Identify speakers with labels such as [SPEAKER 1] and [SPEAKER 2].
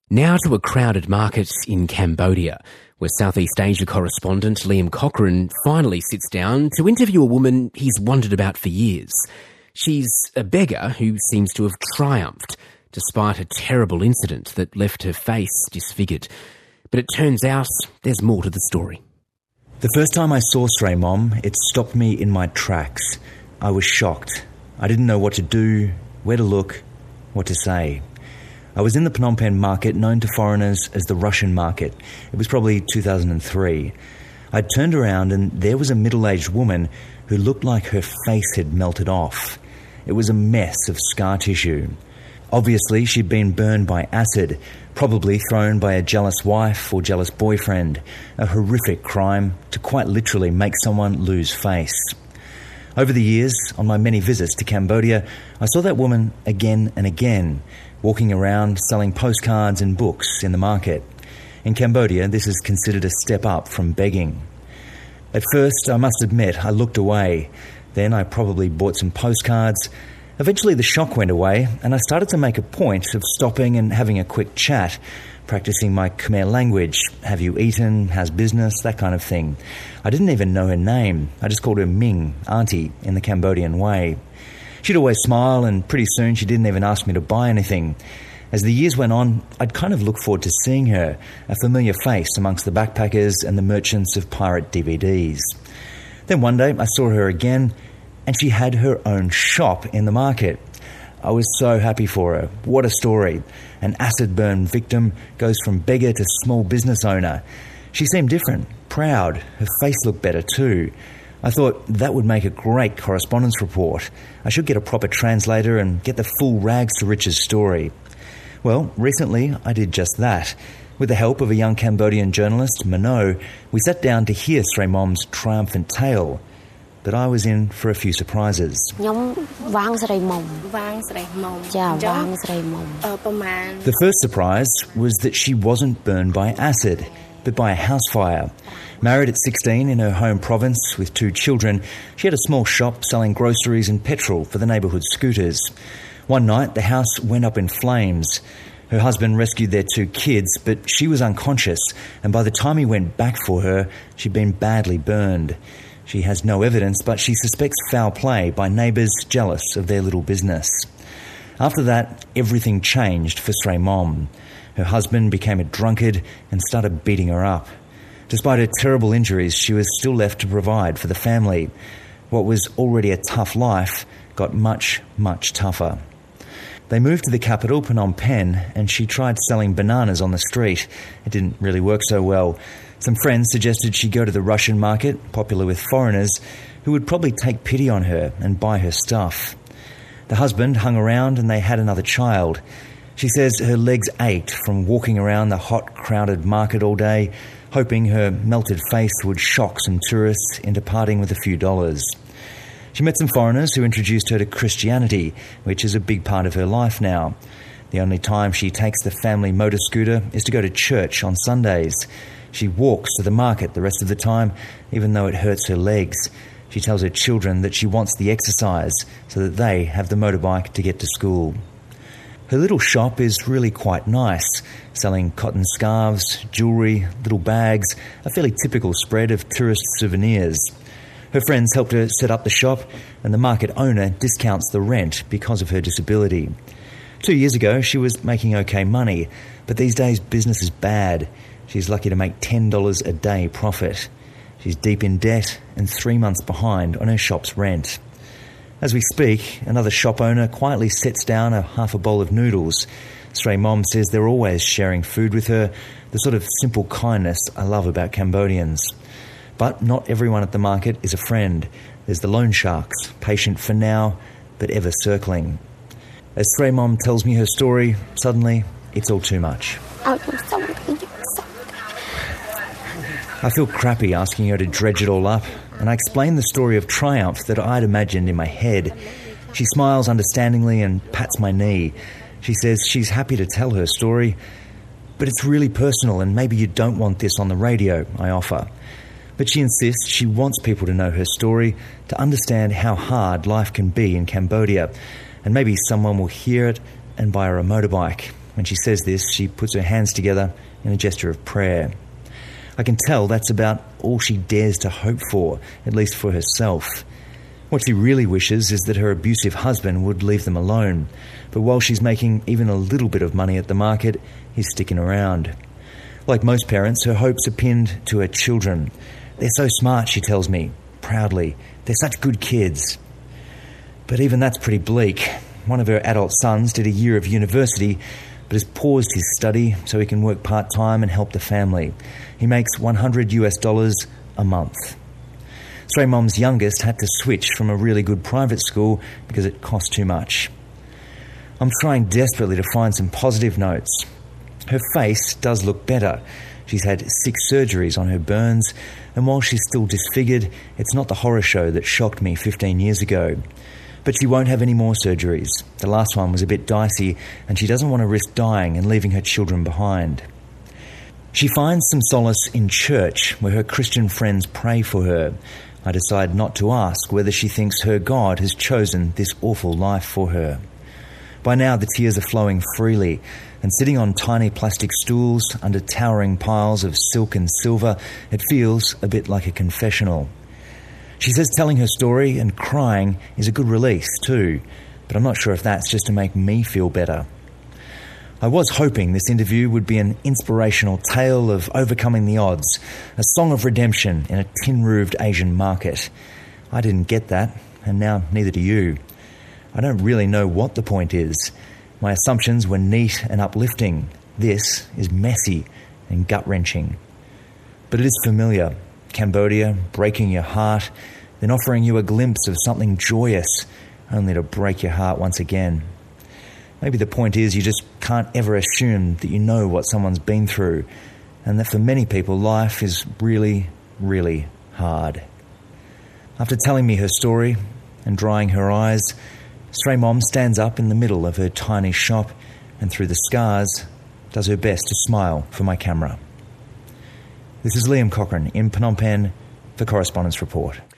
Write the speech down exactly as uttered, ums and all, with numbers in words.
[SPEAKER 1] Now to a crowded market in Cambodia, where Southeast Asia correspondent Liam Cochrane finally sits down to interview a woman he's wondered about for years. She's a beggar who seems to have triumphed, despite a terrible incident that left her face disfigured. But it turns out there's more to the story.
[SPEAKER 2] The first time I saw Stray Mom, it stopped me in my tracks. I was shocked. I didn't know what to do, where to look, what to say. I was in the Phnom Penh market, known to foreigners as the Russian market. It was probably two thousand three. I'd turned around and there was a middle-aged woman who looked like her face had melted off. It was a mess of scar tissue. Obviously, she'd been burned by acid, probably thrown by a jealous wife or jealous boyfriend. A horrific crime to quite literally make someone lose face. Over the years, on my many visits to Cambodia, I saw that woman again and again, walking around selling postcards and books in the market. In Cambodia, this is considered a step up from begging. At first, I must admit, I looked away. Then I probably bought some postcards. Eventually the shock went away and I started to make a point of stopping and having a quick chat, practicing my Khmer language. Have you eaten? How's business? That kind of thing. I didn't even know her name. I just called her Ming, auntie, in the Cambodian way. She'd always smile, and pretty soon she didn't even ask me to buy anything. As the years went on, I'd kind of look forward to seeing her, a familiar face amongst the backpackers and the merchants of pirate D V Ds. Then one day I saw her again, and she had her own shop in the market. I was so happy for her. What a story. An acid burn victim goes from beggar to small business owner. She seemed different, proud. Her face looked better too. I thought that would make a great correspondence report. I should get a proper translator and get the full rags to riches story. Well, recently I did just that. With the help of a young Cambodian journalist, Mano, we sat down to hear Stray Mom's triumphant tale. But I was in for a few surprises.
[SPEAKER 3] The
[SPEAKER 2] first surprise was that she wasn't burned by acid, but by a house fire. Married at sixteen in her home province with two children, she had a small shop selling groceries and petrol for the neighbourhood scooters. One night, the house went up in flames. Her husband rescued their two kids, but she was unconscious, and by the time he went back for her, she'd been badly burned. She has no evidence, but she suspects foul play by neighbours jealous of their little business. After that, everything changed for Stray Mom. Her husband became a drunkard and started beating her up. Despite her terrible injuries, she was still left to provide for the family. What was already a tough life got much, much tougher. They moved to the capital, Phnom Penh, and she tried selling bananas on the street. It didn't really work so well. Some friends suggested she go to the Russian market, popular with foreigners, who would probably take pity on her and buy her stuff. The husband hung around and they had another child. She says her legs ached from walking around the hot, crowded market all day, hoping her melted face would shock some tourists into parting with a few dollars. She met some foreigners who introduced her to Christianity, which is a big part of her life now. The only time she takes the family motor scooter is to go to church on Sundays. She walks to the market the rest of the time, even though it hurts her legs. She tells her children that she wants the exercise so that they have the motorbike to get to school. Her little shop is really quite nice, selling cotton scarves, jewellery, little bags, a fairly typical spread of tourist souvenirs. Her friends helped her set up the shop, and the market owner discounts the rent because of her disability. Two years ago, she was making okay money, but these days business is bad. She's lucky to make ten dollars a day profit. She's deep in debt and three months behind on her shop's rent. As we speak, another shop owner quietly sets down a half a bowl of noodles. Stray Mom says they're always sharing food with her, the sort of simple kindness I love about Cambodians. But not everyone at the market is a friend. There's the loan sharks, patient for now, but ever circling. As Stray Mom tells me her story, suddenly it's all too much. I feel crappy asking her to dredge it all up, and I explain the story of triumph that I'd imagined in my head. She smiles understandingly and pats my knee. She says she's happy to tell her story, but it's really personal and maybe you don't want this on the radio, I offer. But she insists she wants people to know her story, to understand how hard life can be in Cambodia, and maybe someone will hear it and buy her a motorbike, When she says this, she puts her hands together in a gesture of prayer. I can tell that's about all she dares to hope for, at least for herself. What she really wishes is that her abusive husband would leave them alone. But while she's making even a little bit of money at the market, he's sticking around. Like most parents, her hopes are pinned to her children. They're so smart, she tells me, proudly. They're such good kids. But even that's pretty bleak. One of her adult sons did a year of university, but has paused his study so he can work part-time and help the family. He makes one hundred US dollars a month. Stray Mom's youngest had to switch from a really good private school because it cost too much. I'm trying desperately to find some positive notes. Her face does look better. She's had six surgeries on her burns, and while she's still disfigured, it's not the horror show that shocked me fifteen years ago. But she won't have any more surgeries. The last one was a bit dicey, and she doesn't want to risk dying and leaving her children behind. She finds some solace in church, where her Christian friends pray for her. I decide not to ask whether she thinks her God has chosen this awful life for her. By now the tears are flowing freely, and sitting on tiny plastic stools under towering piles of silk and silver, it feels a bit like a confessional. She says telling her story and crying is a good release too, but I'm not sure if that's just to make me feel better. I was hoping this interview would be an inspirational tale of overcoming the odds, a song of redemption in a tin-roofed Asian market. I didn't get that, and now neither do you. I don't really know what the point is. My assumptions were neat and uplifting. This is messy and gut-wrenching. But it is familiar. Cambodia, breaking your heart, then offering you a glimpse of something joyous, only to break your heart once again. Maybe the point is you just can't ever assume that you know what someone's been through, and that for many people life is really, really hard. After telling me her story and drying her eyes, Stray Mom stands up in the middle of her tiny shop and through the scars does her best to smile for my camera. This is Liam Cochrane in Phnom Penh for Correspondence Report.